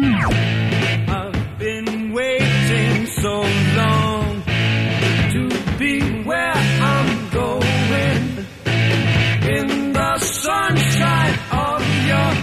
I've been waiting so long to be where I'm going in the sunshine of your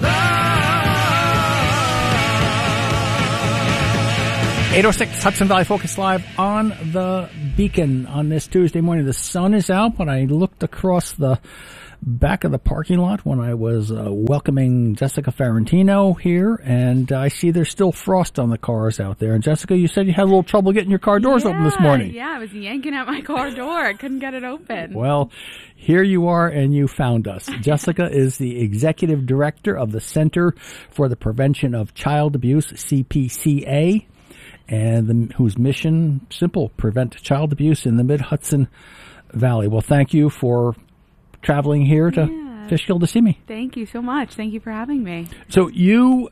love. 806 Hudson Valley Focus Live on the Beacon on this Tuesday morning. The sun is out, but I looked across the back of the parking lot when I was welcoming Jessica Ferrantino here, and I see there's still frost on the cars out there. And Jessica, you said you had a little trouble getting your car doors open this morning. Yeah, I was yanking at my car door. I couldn't get it open. Well, here you are, and you found us. Jessica is the executive director of the Center for the Prevention of Child Abuse, CPCA, and whose mission, simple, prevent child abuse in the Mid-Hudson Valley. Well, thank you for traveling here to Fishkill to see me. Thank you so much. Thank you for having me. So you,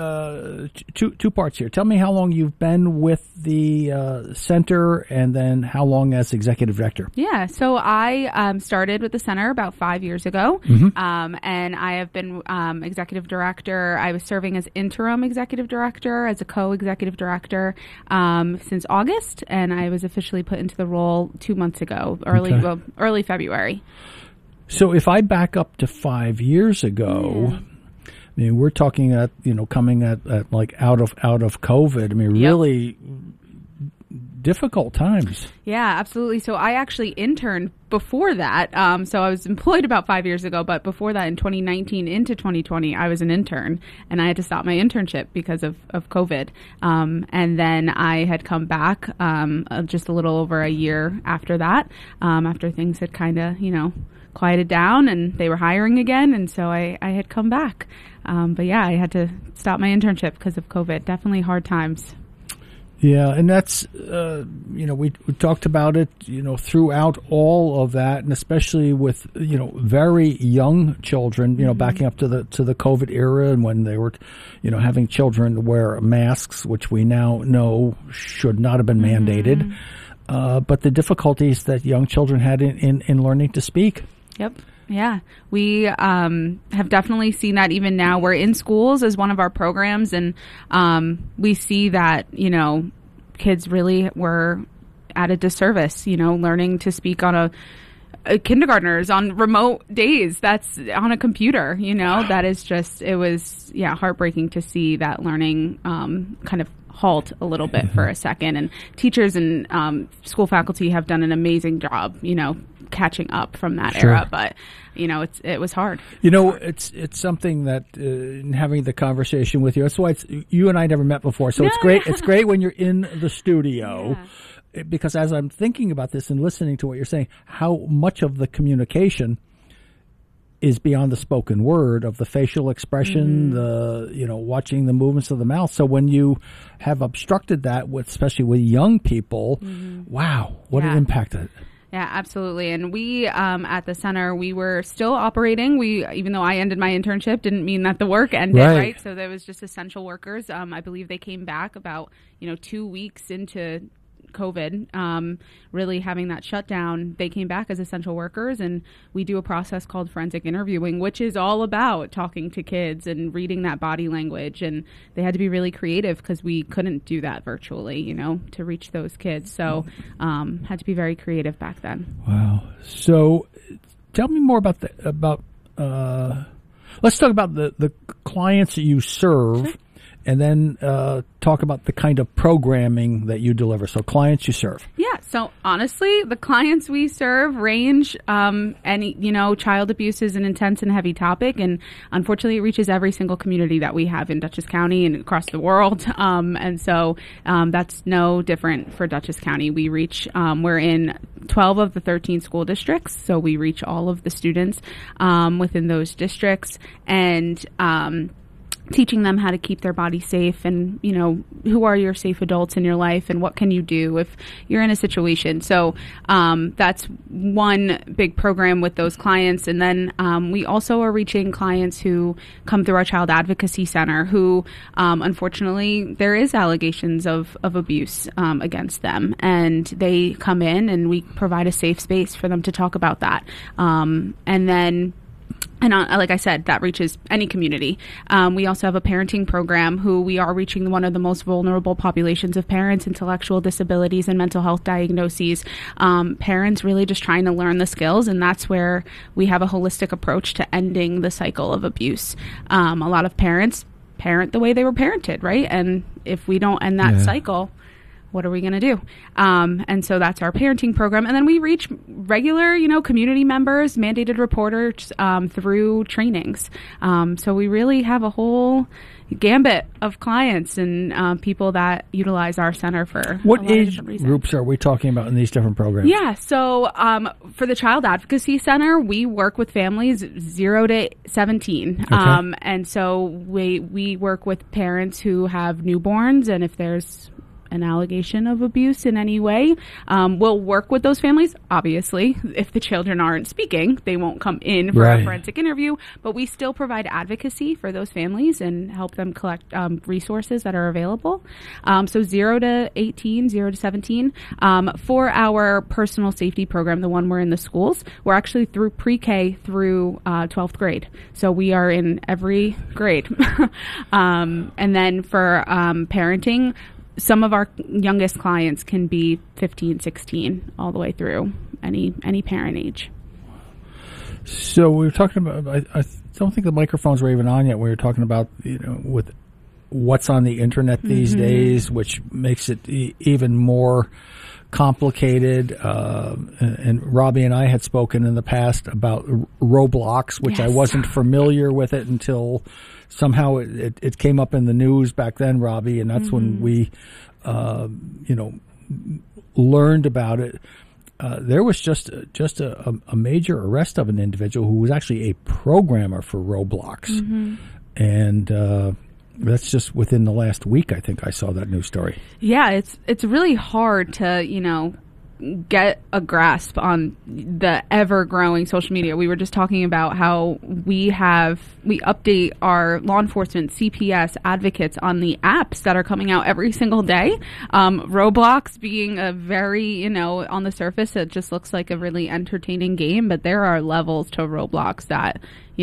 two parts here. Tell me how long you've been with the center, and then how long as executive director. Yeah, so I started with the center about 5 years ago, and I have been executive director. I was serving as interim executive director, as a co-executive director since August, and I was officially put into the role 2 months ago, early February. So if I back up to 5 years ago, I mean, we're talking at, coming at like out of COVID. I mean, really difficult times. Yeah, absolutely. So I actually interned before that. So I was employed about 5 years ago, but before that, in 2019 into 2020, I was an intern, and I had to stop my internship because of COVID. And then I had come back just a little over a year after that, after things had kind of, quieted down and they were hiring again, and so I had come back. But yeah, I had to stop my internship because of COVID. Definitely hard times. Yeah, and that's, we talked about it, throughout all of that, and especially with, very young children, backing up to the COVID era, and when they were, having children wear masks, which we now know should not have been mandated, but the difficulties that young children had in learning to speak. Yep. Yeah, we have definitely seen that even now. We're in schools as one of our programs, and we see that, kids really were at a disservice, learning to speak on kindergartners on remote days. That's on a computer, that is just, it was, heartbreaking to see that learning kind of halt a little bit for a second. And teachers and school faculty have done an amazing job, catching up from that era, but it was hard. It's something that in having the conversation with you, that's why you and I never met before, so it's great. It's great when you're in the studio, because as I'm thinking about this and listening to what you're saying, how much of the communication is beyond the spoken word, of the facial expression, the watching the movements of the mouth. So when you have obstructed that, especially with young people, wow, what an impact that. Yeah, absolutely. And we, at the center, we were still operating. Even though I ended my internship, didn't mean that the work ended, right? So there was just essential workers. I believe they came back about, 2 weeks into COVID, really having that shutdown. They came back as essential workers, and we do a process called forensic interviewing, which is all about talking to kids and reading that body language. And they had to be really creative because we couldn't do that virtually, to reach those kids. So had to be very creative back then. Wow. So tell me more about let's talk about the clients that you serve. Sure. And then talk about the kind of programming that you deliver. So clients you serve. Yeah. So honestly, the clients we serve range. Child abuse is an intense and heavy topic, and unfortunately, it reaches every single community that we have in Dutchess County and across the world. And so that's no different for Dutchess County. We reach. We're in 12 of the 13 school districts, so we reach all of the students within those districts, and teaching them how to keep their body safe, and who are your safe adults in your life, and what can you do if you're in a situation. So that's one big program with those clients. And then we also are reaching clients who come through our child advocacy center who unfortunately there is allegations of abuse against them, and they come in and we provide a safe space for them to talk about that. And then And like I said, that reaches any community. We also have a parenting program who we are reaching one of the most vulnerable populations of parents, intellectual disabilities and mental health diagnoses. Parents really just trying to learn the skills, and that's where we have a holistic approach to ending the cycle of abuse. A lot of parents parent the way they were parented, right? And if we don't end that cycle, what are we going to do? And so that's our parenting program. And then we reach regular, community members, mandated reporters through trainings. So we really have a whole gambit of clients and people that utilize our center for what age groups are we talking about in these different programs? Yeah, so for the Child Advocacy Center, we work with families 0 to 17. Okay. And so we work with parents who have newborns, and if there's an allegation of abuse in any way, we'll work with those families. Obviously, if the children aren't speaking, they won't come in for a forensic interview, but we still provide advocacy for those families and help them collect resources that are available. So 0 to 18, 0 to 17. For our personal safety program, the one we're in the schools, we're actually through pre-K through 12th grade. So we are in every grade. And then for parenting, some of our youngest clients can be 15, 16, all the way through any parent age. So we were talking about, I don't think the microphones were even on yet. We were talking about, with what's on the internet these days, which makes it even more complicated. And Robbie and I had spoken in the past about Roblox, which I wasn't familiar with it until somehow it came up in the news back then, Robbie, and that's when we, learned about it. There was just a major arrest of an individual who was actually a programmer for Roblox, and that's just within the last week. I think I saw that news story. Yeah, it's really hard to get a grasp on the ever-growing social media. We were just talking about how we update our law enforcement, CPS advocates on the apps that are coming out every single day. Roblox being a very, on the surface, it just looks like a really entertaining game, but there are levels to Roblox that,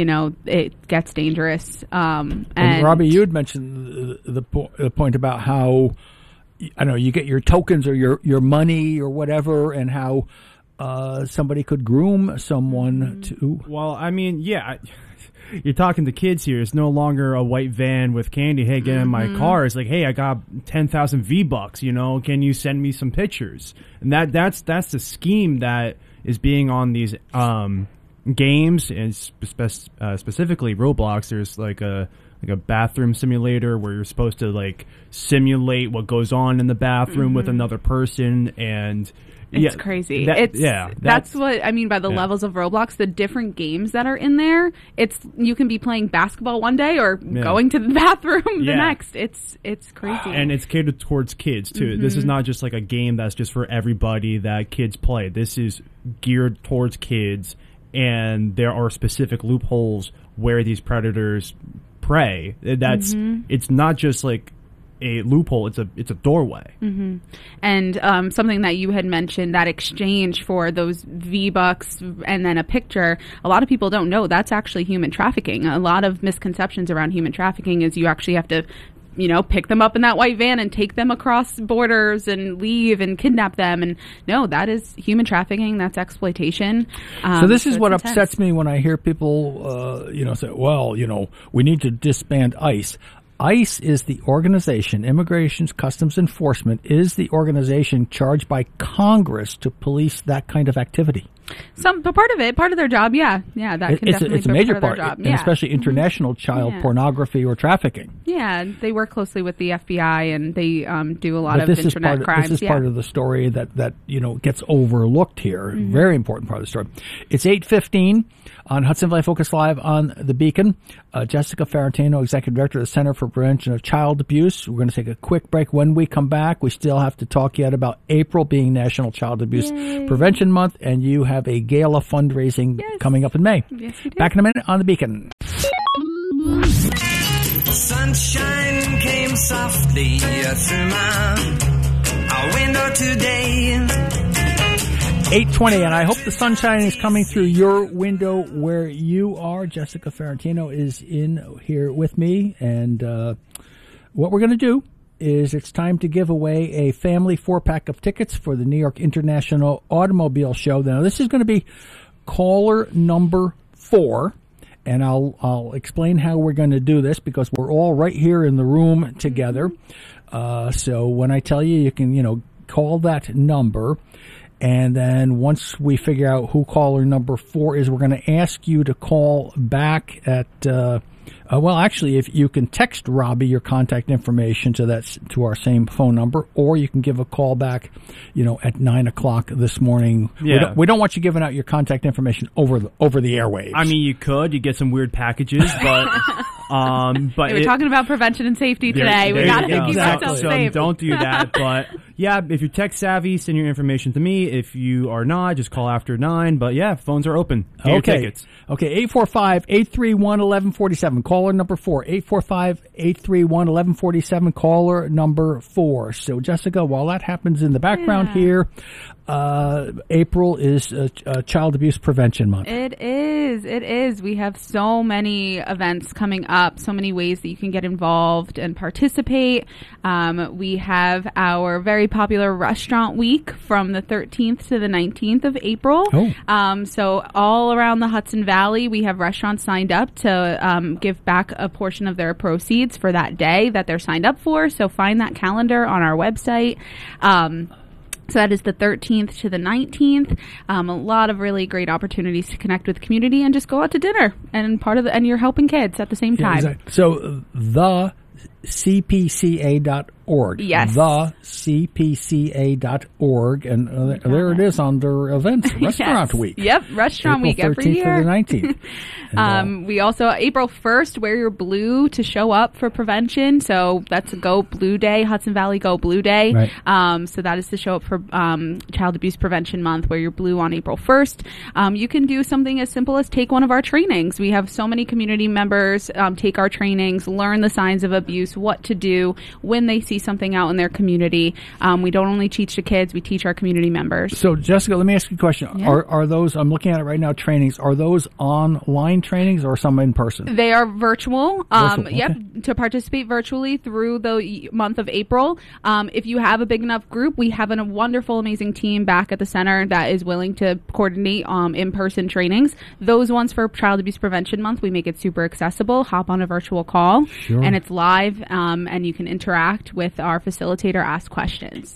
it gets dangerous. And Robbie, you had mentioned the point about how, I don't know, you get your tokens or your money or whatever, and how somebody could groom someone to. Well, I mean, yeah, you're talking to kids here. It's no longer a white van with candy. Hey, get in my car. It's like, hey, I got 10,000 V-Bucks. Can you send me some pictures? And that's the scheme that is being on these games, and specifically Roblox. There's like a bathroom simulator where you're supposed to simulate what goes on in the bathroom with another person, and it's crazy. That's what I mean by the levels of Roblox. The different games that are in there. You can be playing basketball one day or going to the bathroom the next. It's crazy, and it's catered towards kids too. This is not just like a game that's just for everybody that kids play. This is geared towards kids, and there are specific loopholes where these predators prey. That's it's not just like a loophole, it's a doorway. And something that you had mentioned, that exchange for those V-Bucks and then a picture, a lot of people don't know that's actually human trafficking. A lot of misconceptions around human trafficking is you actually have to pick them up in that white van and take them across borders and leave and kidnap them. And no, that is human trafficking. That's exploitation. So this is what upsets me when I hear people, say, well, we need to disband ICE. ICE is the organization, Immigration Customs Enforcement, is the organization charged by Congress to police that kind of activity. Part of their job, that can definitely it's a major part of part, their job. and especially international child pornography or trafficking. Yeah, they work closely with the FBI, and they do a lot of internet crimes. This is part of the story that gets overlooked here. Very important part of the story. It's 8:15 on Hudson Valley Focus Live on the Beacon. Jessica Ferrantino, Executive Director of the Center for Prevention of Child Abuse. We're going to take a quick break. When we come back, we still have to talk yet about April being National Child Abuse Prevention Month, and you have a gala fundraising coming up in May. Yes, you do. Back in a minute on the Beacon. Sunshine came softly through our window today. 8:20, and I hope the sunshine is coming through your window where you are. Jessica Ferrantino is in here with me, and what we're going to do is it's time to give away a family 4-pack of tickets for the New York International Automobile Show. Now, this is going to be caller number 4, and I'll explain how we're going to do this because we're all right here in the room together. So when I tell you, you can, call that number. And then once we figure out who caller number 4 is, we're going to ask you to call back at, actually, if you can text Robbie your contact information to our same phone number, or you can give a call back, at 9:00 this morning. Yeah. We don't want you giving out your contact information over the airwaves. I mean, you get some weird packages, but Hey, we're talking about prevention and safety today. We got to keep ourselves safe. Don't do that. But yeah, if you're tech savvy, send your information to me. If you are not, just call after 9. But yeah, phones are open. Get your tickets. Okay, 845-831-1147. Caller number 4. 845-831-1147. Caller number 4. So, Jessica, while that happens in the background here, April is Child Abuse Prevention Month. It is. We have so many events coming up, so many ways that you can get involved and participate. We have our very popular restaurant week from the 13th to the 19th of April. So all around the Hudson Valley, we have restaurants signed up to give back a portion of their proceeds for that day that they're signed up for. So find that calendar on our website. So that is the 13th to the 19th. A lot of really great opportunities to connect with the community and just go out to dinner and and you're helping kids at the same time. Exactly. So the CPCA.org. Yes. The CPCA.org. And there it is under events, Restaurant Week. Yep, Restaurant Week every year. April 13th to the 19th. We also, April 1st, wear your blue to show up for prevention. So that's a Go Blue Day, Hudson Valley Go Blue Day. Right. So that is to show up for Child Abuse Prevention Month, wear your blue on April 1st. You can do something as simple as take one of our trainings. We have so many community members take our trainings, learn the signs of abuse, what to do when they see something out in their community. We don't only teach the kids, we teach our community members. So, Jessica, let me ask you a question. Yeah. Are those, I'm looking at it right now, trainings, are those online trainings or some in person? They are virtual. Okay. Yep, to participate virtually through the month of April. If you have a big enough group, we have a wonderful, amazing team back at the center that is willing to coordinate in-person trainings. Those ones for Child Abuse Prevention Month, we make it super accessible. Hop on a virtual call, and it's live, and you can interact with our facilitator, ask questions.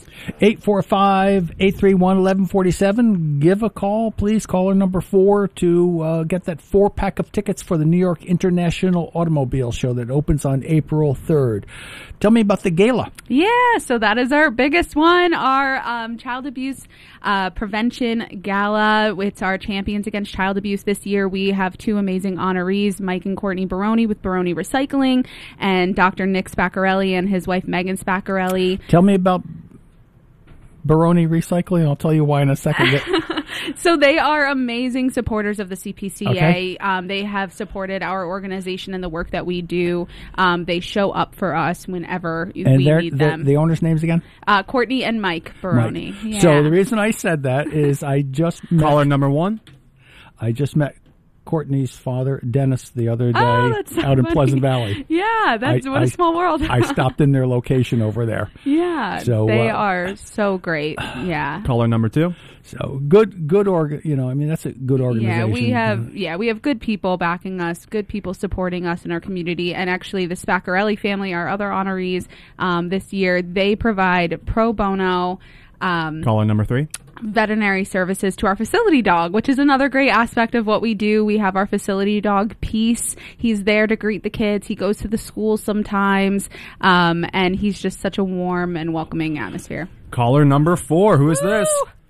845-831-1147. Give a call, please. Caller number 4 to get that 4-pack of tickets for the New York International Automobile Show that opens on April 3rd. Tell me about the gala. Yeah, so that is our biggest one, our Child Abuse Prevention Gala. It's our Champions Against Child Abuse this year. We have 2 amazing honorees, Mike and Courtney Baroni with Baroni Recycling, and Dr. Nick Spaccarelli and his wife Megan Spaccarelli. Tell me about Baroni Recycling. I'll tell you why in a second. So they are amazing supporters of the CPCA. Okay. They have supported our organization and the work that we do. They show up for us whenever we need them. The owners' names again? Courtney and Mike Baroni. Yeah. So the reason I said that is I just met... Caller number 1? I just met Courtney's father, Dennis, the other day out in Pleasant Valley. Yeah, what a small world. I stopped in their location over there. Yeah, so, they are so great. Yeah. Caller number 2? So good that's a good organization. We have good people backing us, good people supporting us in our community. And actually the Spaccarelli family, our other honorees, this year, they provide pro bono caller number 3? veterinary services to our facility dog, which is another great aspect of what we do. We have our facility dog, Peace. He's there to greet the kids. He goes to the schools sometimes, and he's just such a warm and welcoming atmosphere. Caller number 4. Who is this?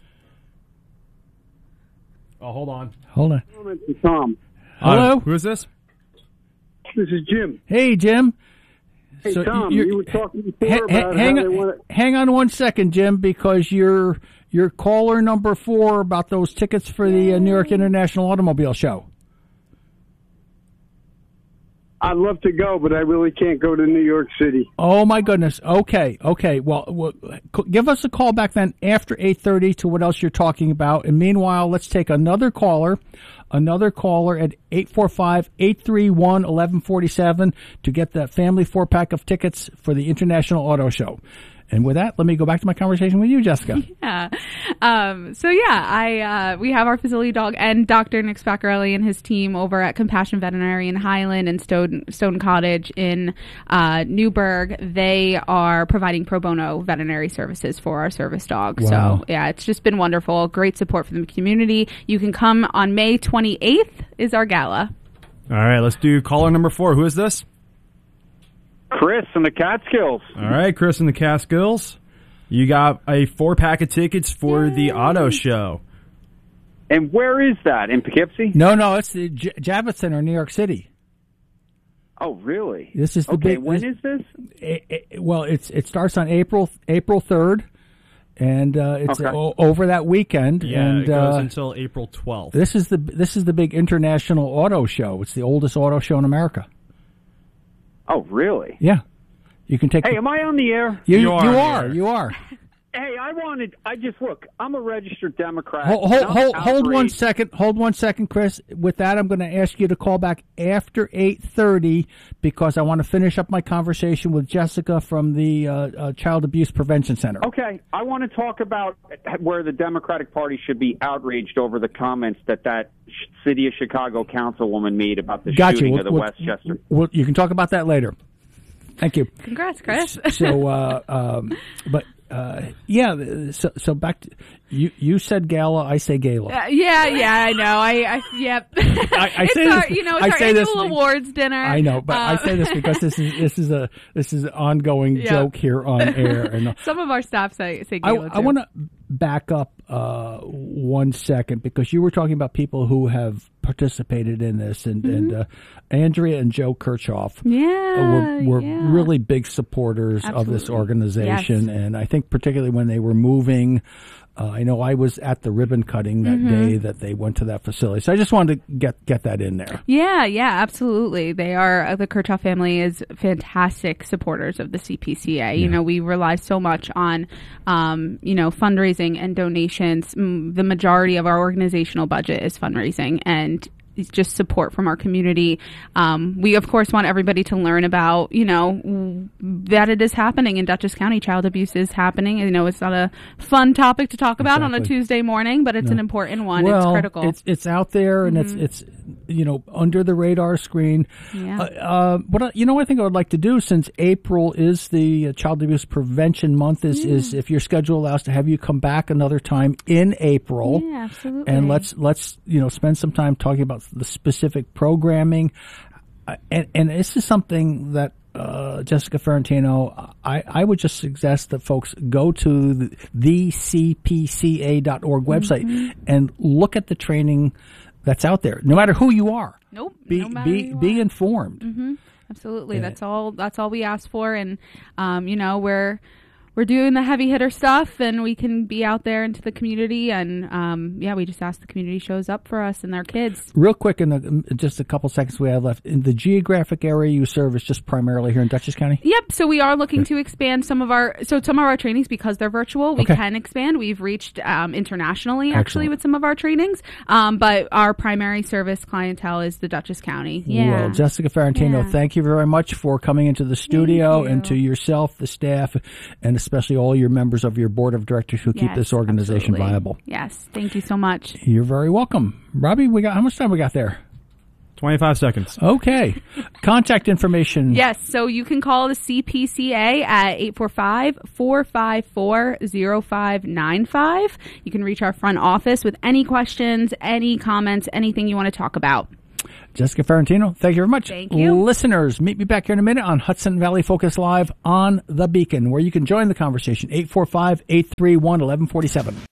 Oh, hold on. Tom. Hello? Who is this? This is Jim. Hey, Jim. Hey, so Tom, you were talking before about hang on one second, Jim, because you're caller number 4 about those tickets for the New York International Automobile Show. I'd love to go, but I really can't go to New York City. Oh, my goodness. Okay. Well, give us a call back then after 8:30 to what else you're talking about. And meanwhile, let's take another caller at 845-831-1147 to get the family 4-pack of tickets for the International Auto Show. And with that, let me go back to my conversation with you, Jessica. Yeah. We have our facility dog and Dr. Nick Spaccarelli and his team over at Compassion Veterinary in Highland and Stone Cottage in Newburgh. They are providing pro bono veterinary services for our service dog. Wow. So, yeah, it's just been wonderful. Great support from the community. You can come on May 28th is our gala. All right, let's do caller number 4. Who is this? Chris in the Catskills. All right, Chris in the Catskills. You got a 4-pack of tickets for the auto show. And where is that? In Poughkeepsie? No, it's the Javits Center in New York City. Oh, really? This is the okay, big. When is this? It starts on April 3rd, and it's over that weekend. Yeah, and it goes until April 12th. This is the big international auto show. It's the oldest auto show in America. Oh, really? Yeah. You can take. Hey, am I on the air? You are. Hey, look, I'm a registered Democrat. Hold 1 second. Hold 1 second, Chris. With that, I'm going to ask you to call back after 8:30 because I want to finish up my conversation with Jessica from the Child Abuse Prevention Center. Okay. I want to talk about where the Democratic Party should be outraged over the comments that City of Chicago councilwoman made about the shooting of the Westchester. You can talk about that later. Thank you. Congrats, Chris. So back to you said gala, I say gala. I know. Yep. I say our, this. It's I our say annual this, awards dinner. I know, but I say this because this is an ongoing joke here on air. And some of our staff say gala. I want to back up 1 second because you were talking about people who have participated in this, and Andrea and Joe Kirchhoff were really big supporters of this organization, and I think particularly when they were moving. I know I was at the ribbon cutting that day that they went to that facility. So I just wanted to get that in there. Yeah, absolutely. They are, the Kirchhoff family is fantastic supporters of the CPCA. Yeah. You know, we rely so much on, fundraising and donations. The majority of our organizational budget is fundraising and just support from our community. We, of course, want everybody to learn about, that it is happening in Dutchess County. Child abuse is happening. It's not a fun topic to talk about on a Tuesday morning, but it's an important one. Well, it's critical. It's out there, and it's under the radar screen. Yeah. What I think I would like to do, since April is the Child Abuse Prevention Month, is if your schedule allows to have you come back another time in April. Yeah, absolutely. And let's spend some time talking about the specific programming, and this is something that Jessica Ferrantino, I would just suggest that folks go to the cpca.org website and look at the training that's out there. No matter who you are, be informed. Mm-hmm. Absolutely, that's all we ask for, and we're doing the heavy hitter stuff, and we can be out there into the community, and we just ask the community shows up for us and their kids. Real quick, in just a couple seconds we have left, in the geographic area you serve is just primarily here in Dutchess County? Yep. So we are looking to expand some of our trainings, because they're virtual. We can expand. We've reached internationally actually with some of our trainings, but our primary service clientele is the Dutchess County. Yeah. Well, Jessica Ferrantino, thank you very much for coming into the studio, and to yourself, the staff, and especially all your members of your board of directors who keep this organization viable. Yes, thank you so much. You're very welcome. Robbie, how much time we got there? 25 seconds. Okay. Contact information. Yes, so you can call the CPCA at 845-454-0595. You can reach our front office with any questions, any comments, anything you want to talk about. Jessica Ferrantino, thank you very much. Thank you. Listeners, meet me back here in a minute on Hudson Valley Focus Live on The Beacon, where you can join the conversation, 845-831-1147.